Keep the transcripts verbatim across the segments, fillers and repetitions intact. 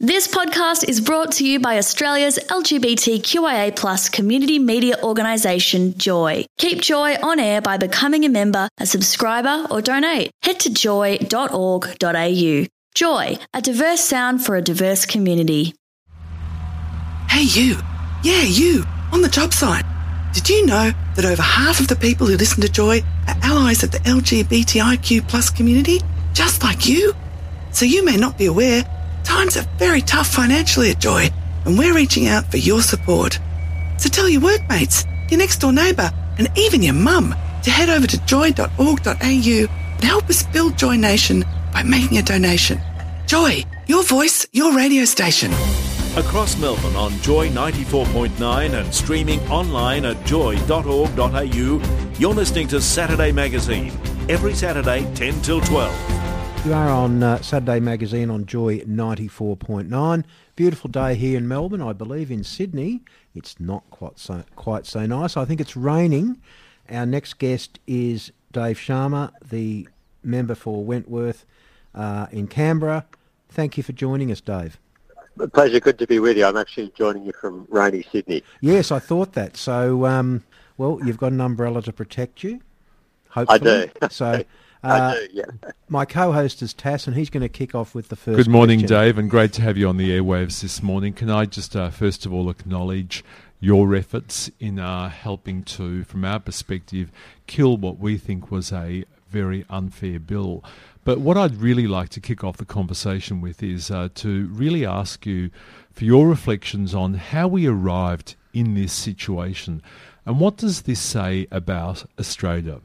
This podcast is brought to you by Australia's L G B T Q I A plus community media organisation, Joy. Keep Joy on air by becoming a member, a subscriber or donate. Head to joy dot org dot a u. Joy, a diverse sound for a diverse community. Hey you, yeah you, on the job site. Did you know that over half of the people who listen to Joy are allies of the L G B T I Q plus community, just like you? So you may not be aware, times are very tough financially at Joy, and we're reaching out for your support. So tell your workmates, your next door neighbour, and even your mum to head over to joy dot org dot a u and help us build Joy Nation by making a donation. Joy, your voice, your radio station. Across Melbourne on Joy ninety-four point nine and streaming online at joy dot org dot a u, you're listening to Saturday Magazine, every Saturday ten till twelve. You are on uh, Saturday Magazine on Joy ninety-four point nine. Beautiful day here in Melbourne. I believe in Sydney it's not quite so, quite so nice. I think it's raining. Our next guest is Dave Sharma, the member for Wentworth uh, in Canberra. Thank you for joining us, Dave. A pleasure. Good to be with you. I'm actually joining you from rainy Sydney. Yes, I thought that. So, um, well, you've got an umbrella to protect you, hopefully. I do. So... Uh, I do, yeah. My co-host is Tass, and he's going to kick off with the first Good morning, question. Dave, and great to have you on the airwaves this morning. Can I just, uh, first of all, acknowledge your efforts in uh, helping to, from our perspective, kill what we think was a very unfair bill. But what I'd really like to kick off the conversation with is uh, to really ask you for your reflections on how we arrived in this situation, and what does this say about Australia?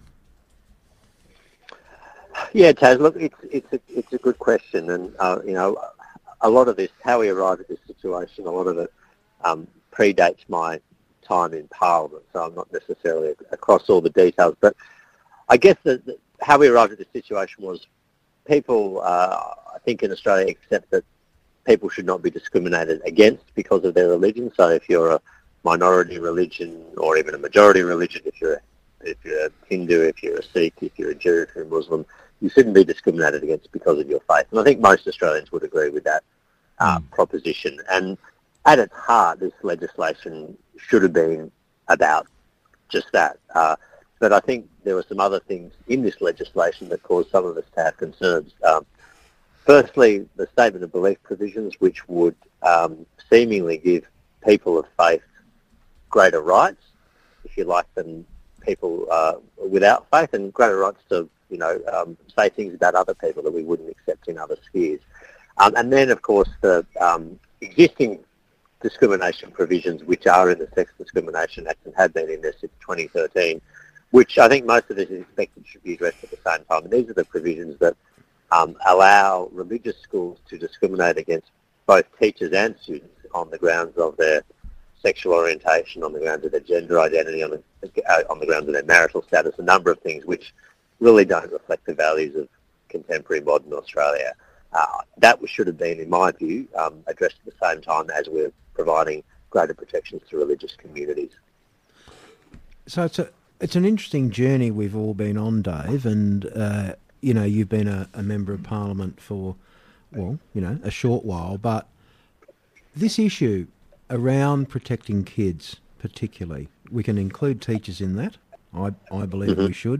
Yeah, Taz, look, it's it's a, it's a good question, and uh, you know, a lot of this, how we arrived at this situation, a lot of it um, predates my time in Parliament, so I'm not necessarily across all the details. But I guess that the, how we arrived at this situation was people, uh, I think, in Australia accept that people should not be discriminated against because of their religion. So if you're a minority religion or even a majority religion, if you're if you're a Hindu, if you're a Sikh, if you're a Jew, if you're a Muslim, you shouldn't be discriminated against because of your faith. And I think most Australians would agree with that uh, mm. proposition. And at its heart, this legislation should have been about just that. Uh, but I think there were some other things in this legislation that caused some of us to have concerns. Um, firstly, the statement of belief provisions, which would um, seemingly give people of faith greater rights, if you like, than people uh, without faith, and greater rights to you know, um, say things about other people that we wouldn't accept in other spheres. Um, and then, of course, the um, existing discrimination provisions, which are in the Sex Discrimination Act and have been in there since twenty thirteen, which I think most of this is expected should be addressed at the same time. And these are the provisions that um, allow religious schools to discriminate against both teachers and students on the grounds of their sexual orientation, on the grounds of their gender identity, on the, uh, on the grounds of their marital status, a number of things which really don't reflect the values of contemporary modern Australia. Uh, that should have been, in my view, um, addressed at the same time as we're providing greater protections to religious communities. So it's a it's an interesting journey we've all been on, Dave, and uh, you know you've been a, a member of Parliament for, well, you know, a short while, but this issue around protecting kids, particularly, we can include teachers in that. I I believe mm-hmm. we should.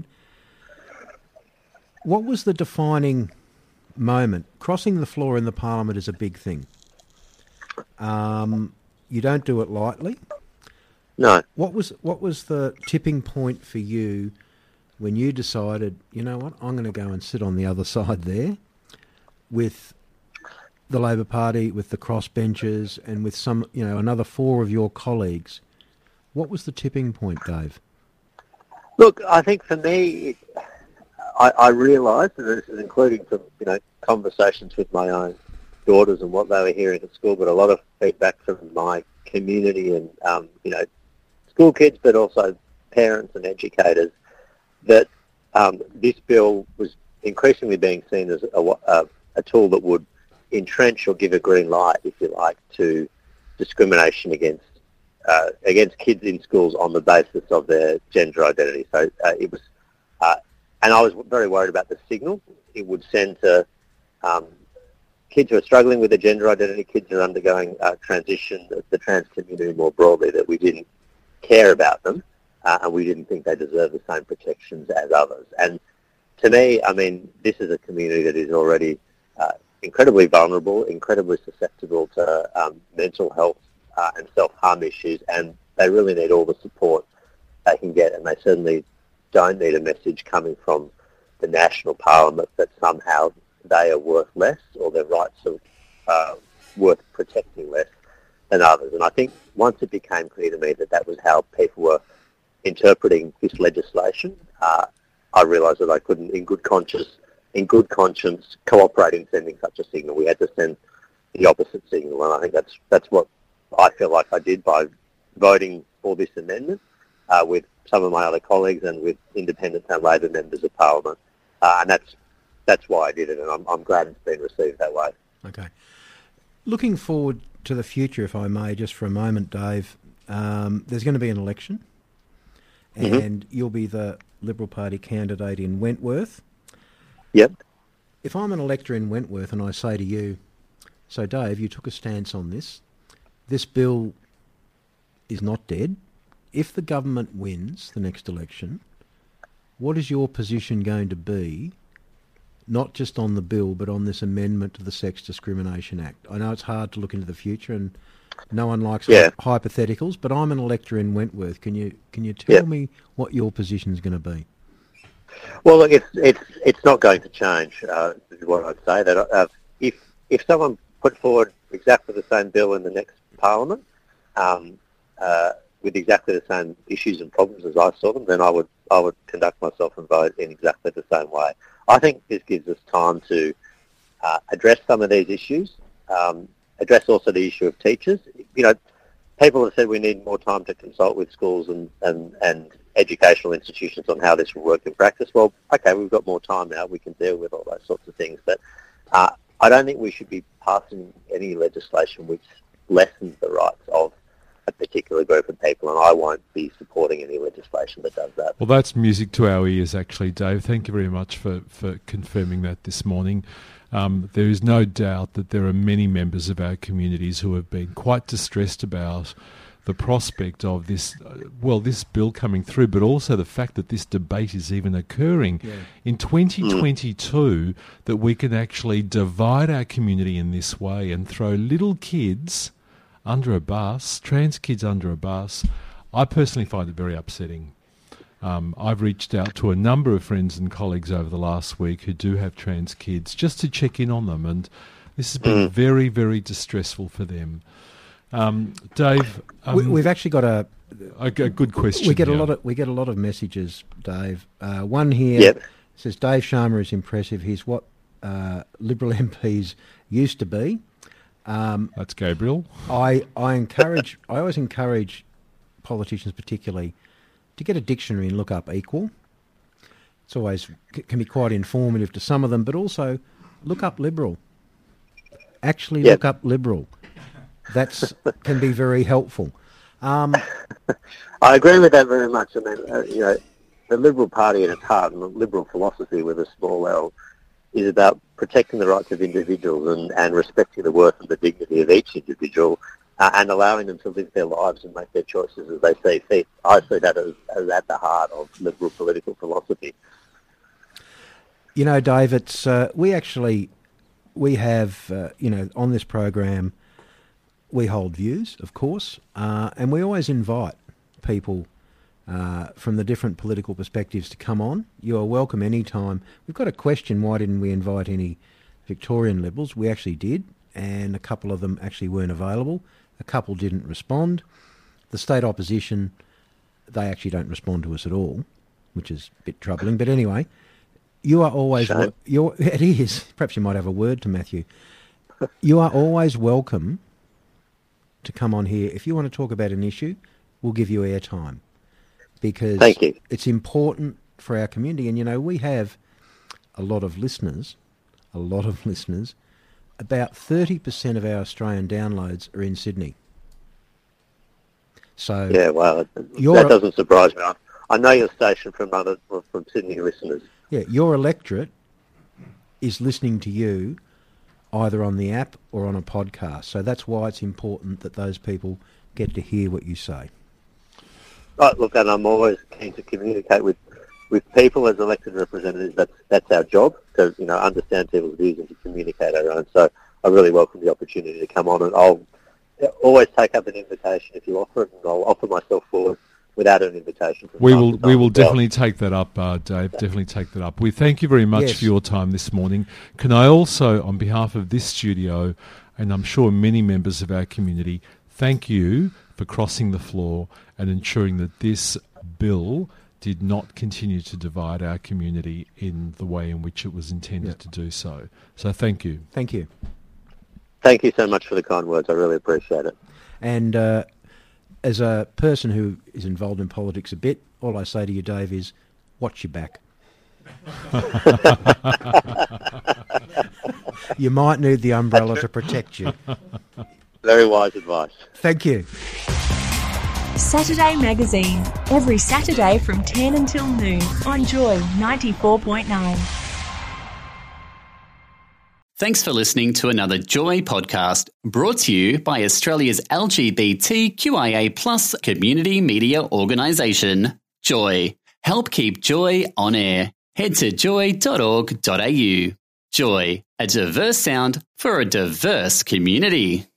What was the defining moment? Crossing the floor in the Parliament is a big thing. Um, you don't do it lightly. No. What was what was the tipping point for you when you decided, you know what, I'm going to go and sit on the other side there with the Labor Party, with the crossbenchers, and with some, you know, another four of your colleagues? What was the tipping point, Dave? Look, I think for me, it, I, I realised, and this is including from you know conversations with my own daughters and what they were hearing at school, but a lot of feedback from my community and um, you know school kids, but also parents and educators, that um, this bill was increasingly being seen as a, a, a tool that would entrench or give a green light, if you like, to discrimination against uh, against kids in schools on the basis of their gender identity. So uh, it was. Uh, And I was very worried about the signal it would send to um, kids who are struggling with their gender identity, kids who are undergoing uh, transition, the, the trans community more broadly, that we didn't care about them uh, and we didn't think they deserve the same protections as others. And to me, I mean, this is a community that is already uh, incredibly vulnerable, incredibly susceptible to um, mental health uh, and self-harm issues, and they really need all the support they can get, and they certainly don't need a message coming from the national parliament that somehow they are worth less or their rights are uh, worth protecting less than others. And I think once it became clear to me that that was how people were interpreting this legislation, uh, I realised that I couldn't, in good conscience, in good conscience, cooperate in sending such a signal. We had to send the opposite signal, and I think that's that's what I feel like I did by voting for this amendment uh, with some of my other colleagues and with independents and Labor members of Parliament, uh, and that's that's why I did it, and I'm, I'm glad it's been received that way. Okay. Looking forward to the future, if I may, just for a moment, Dave, um, there's going to be an election, and mm-hmm. you'll be the Liberal Party candidate in Wentworth. Yep. If I'm an elector in Wentworth and I say to you, so Dave, you took a stance on this, this bill is not dead. If the government wins the next election, what is your position going to be, not just on the bill, but on this amendment to the Sex Discrimination Act? I know it's hard to look into the future and no one likes yeah. hypotheticals, but I'm an elector in Wentworth. Can you can you tell yep. me what your position is going to be? Well, look, it's it's it's not going to change. Uh, is what I'd say. That uh, if if someone put forward exactly the same bill in the next Parliament, um, uh, with exactly the same issues and problems as I saw them, then I would I would conduct myself and vote in exactly the same way. I think this gives us time to uh, address some of these issues, um, address also the issue of teachers. You know, people have said we need more time to consult with schools and, and, and educational institutions on how this will work in practice. Well, okay, we've got more time now. We can deal with all those sorts of things. But uh, I don't think we should be passing any legislation which lessens the rights of a particular group of people, and I won't be supporting any legislation that does that. Well, that's music to our ears, actually, Dave. Thank you very much for, for confirming that this morning. Um, there is no doubt that there are many members of our communities who have been quite distressed about the prospect of this, uh, well, this bill coming through, but also the fact that this debate is even occurring yeah. in twenty twenty-two, mm. that we can actually divide our community in this way and throw little kids under a bus, trans kids under a bus. I personally find it very upsetting. Um, I've reached out to a number of friends and colleagues over the last week who do have trans kids just to check in on them, and this has been mm. very, very distressful for them. Um, Dave, um, we, we've actually got a, a, a good question. We get here. a lot of we get a lot of messages, Dave. Uh, one here yep. says Dave Sharma is impressive. He's what uh, Liberal M Ps used to be. Um, That's Gabriel. I, I encourage. I always encourage politicians, particularly, to get a dictionary and look up equal. It's always can be quite informative to some of them, but also look up liberal. Actually, yep. look up liberal. That's can be very helpful. Um, I agree with that very much. I mean, uh, you know, the Liberal Party at its heart, and the liberal philosophy with a small L, is about protecting the rights of individuals and, and respecting the worth and the dignity of each individual uh, and allowing them to live their lives and make their choices as they see fit. I see that as, as at the heart of liberal political philosophy. You know, Dave, it's, uh, we actually, we have, uh, you know, on this program, we hold views, of course, uh, and we always invite people Uh, from the different political perspectives to come on. You are welcome anytime. We've got a question, why didn't we invite any Victorian Liberals? We actually did, and a couple of them actually weren't available. A couple didn't respond. The state opposition, they actually don't respond to us at all, which is a bit troubling. But anyway, you are always... Wel- you're, it is. Perhaps you might have a word to Matthew. You are always welcome to come on here. If you want to talk about an issue, we'll give you airtime. Because Thank you. It's important for our community. And, you know, we have a lot of listeners, a lot of listeners. About thirty percent of our Australian downloads are in Sydney. So yeah, well, that doesn't surprise me. I know your station from other from Sydney listeners. Yeah, your electorate is listening to you either on the app or on a podcast. So that's why it's important that those people get to hear what you say. Oh, look, and I'm always keen to communicate with, with people as elected representatives. That's that's our job, to you know understand people's views and to communicate our own. So I really welcome the opportunity to come on, and I'll always take up an invitation if you offer it, and I'll offer myself forward without an invitation. We will we will definitely take that up, uh, Dave, definitely take that up. We thank you very much Yes. for your time this morning. Can I also, on behalf of this studio, and I'm sure many members of our community, thank you for crossing the floor and ensuring that this bill did not continue to divide our community in the way in which it was intended Yep. to do so. So thank you. Thank you. Thank you so much for the kind words. I really appreciate it. And uh, as a person who is involved in politics a bit, all I say to you, Dave, is watch your back. You might need the umbrella to protect you. Very wise advice. Thank you. Saturday Magazine, every Saturday from ten until noon on Joy ninety-four point nine. Thanks for listening to another Joy podcast brought to you by Australia's L G B T Q I A plus community media organisation, Joy. Help keep Joy on air. Head to joy dot org dot a u. Joy, a diverse sound for a diverse community.